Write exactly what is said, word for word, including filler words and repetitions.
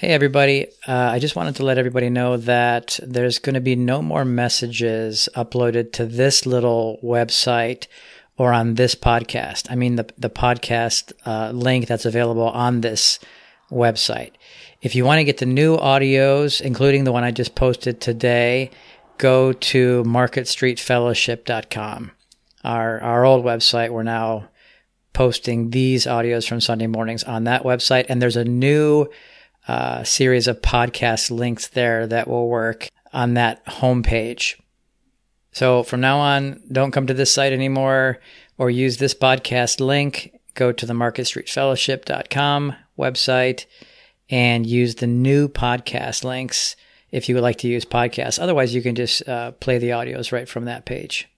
Hey, everybody. Uh, I just wanted to let everybody know that there's going to be no more messages uploaded to this little website or on this podcast. I mean, the, the podcast uh, link that's available on this website. If you want to get the new audios, including the one I just posted today, go to market street fellowship dot com. Our, our old website, we're now posting these audios from Sunday mornings on that website. And there's a new uh, series of podcast links there that will work on that homepage. So from now on, don't come to this site anymore or use this podcast link. Go to the market street fellowship dot com website and use the new podcast links if you would like to use podcasts. Otherwise, you can just uh, play the audios right from that page.